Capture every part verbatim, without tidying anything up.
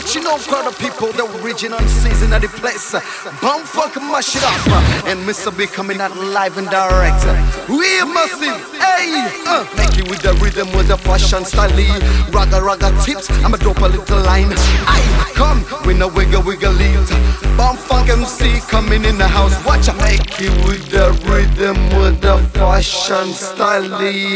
watching out for the people, the original season of the place. Bum fuck mash it up. And Mister B coming out live and direct. We massive, hey, uh, make it with the rhythm, with the fashion style. Raga raga tips, I'ma drop a little line. Aye, come, we no wiggle wiggle it. Bum funk M C coming in the house. Watch I make it with the rhythm, with the fashion style.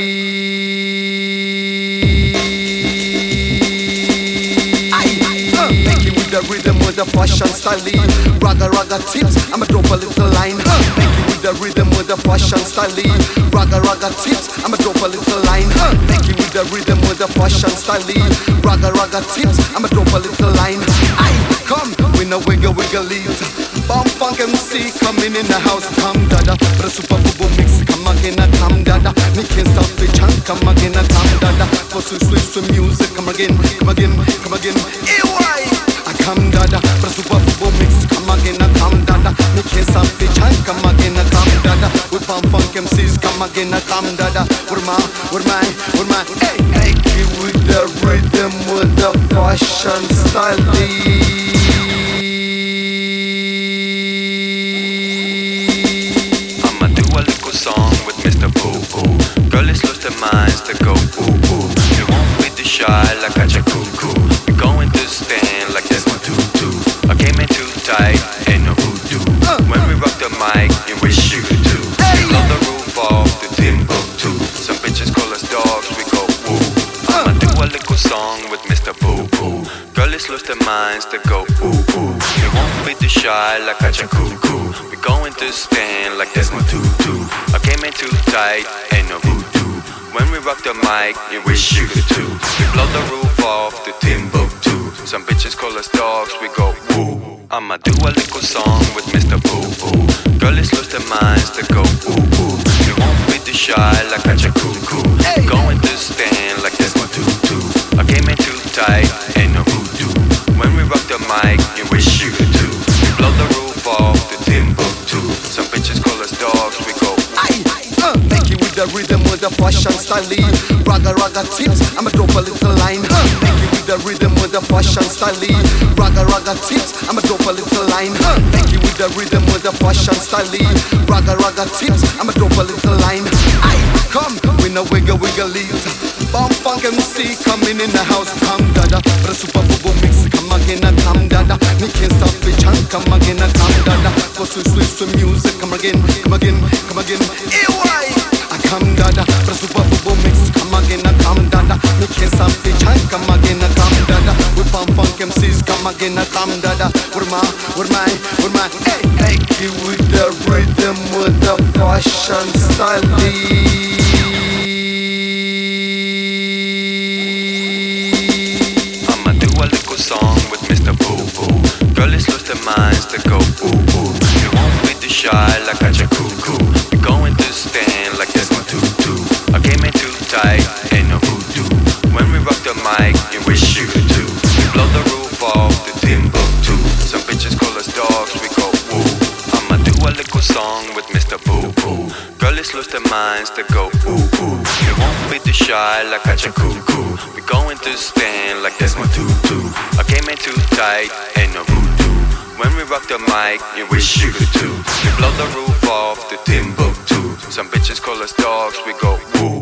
The rhythm with the fashion style. Raga raga tips, I'ma drop a little line. Make it with the rhythm with the fashion style. Raga raga tips, I'ma drop a little line. Make it with the rhythm with the fashion style. Raga raga tips, I'ma drop a little line. Aye, come, we no wiggle wiggle it. Bum funk M C coming in the house. Come dada, but a super bubble mix. Come again, come dada. Me can't stop the chant. Come again, come dada. For switch switch to music. Come again, come again, come again. A Y. Come dada, but super bubble mix. Come again, come dada. Me can't stop the chant. Come again, come dada. With bum funk M Cs. Come again, come dada. With my, with my, with my. Hey, make it with the rhythm, with the fashion style. Song with Mister Boo Boo. Girl, it's lost their minds to go ooh ooh. We won't be too shy like I check cool cool. We going to stand like that's my tutu. I came in too tight, ain't no voodoo. When we rock the mic, you wish you could too. Blow the roof off the Timbuktu. Some bitches call us dogs, we go woo. I'ma do a little song with Mister Boo Boo. Girl, it's lost their minds to go ooh ooh. We won't be too shy like I check cool cool. We going to stand like that's my tutu. I came in too tight, ain't no voodoo. When we rock the mic, you wish you could too. We blow the roof off the Timbuktu. Some bitches call us dogs, we go woo. I'ma do a little song with Mister Boo Boo. Girl, it's lost their minds to go ooh ooh. We won't be too shy like a cool cool. Going to stand like that's my tutu. I came in too tight, ain't no voodoo. When we rock the mic, you wish you could too. We blow the roof off the Timbuktu. Some bitches call us dogs, we go aye, uh, make it with the rhythm, with the fashion style. Raga raga tips, I'ma drop a little line. uh, Make it with the rhythm, with the fashion style. Raga raga tips, I'ma drop a little line. uh, Make it with the rhythm, with the fashion style. Raga raga tips, I'ma drop a little line. Aye, come, we no wiggle wiggle it. Bum funk M C coming in the house. Come dada, but a super bubble mix. Come again, come dada. Me can't stop the chant. Come again, come dada. For switch switch to music. Come again, come again, come again. A Y. I come dada, but a super bubble mix. Come again, come dada. Me can't stop the chant. Come again, come dada. With bum funk M Cs. Come again, come dada. With my, with my, with my. Hey, hey, you with the rhythm, with the fashion style. Song with Mister Boo Boo. Girl, it's lost their minds to go ooh ooh. We won't be too shy like I check cool cool. We going to stand like that's my tutu. I came in too tight, ain't no voodoo. When we rock the mic, you wish you could too. We blow the roof off the Timbuktu. Some bitches call us dogs, we go woo. I'ma do a little song with Mister Boo Boo. Girl, it's lost their minds to go ooh ooh. We won't be too shy like I check cool cool. We going to stand like that's my tutu. I came in too tight, ain't no voodoo. When we rock the mic, you wish you could too. We blow the roof off the Timbuktu. Some bitches call us dogs, we go woo.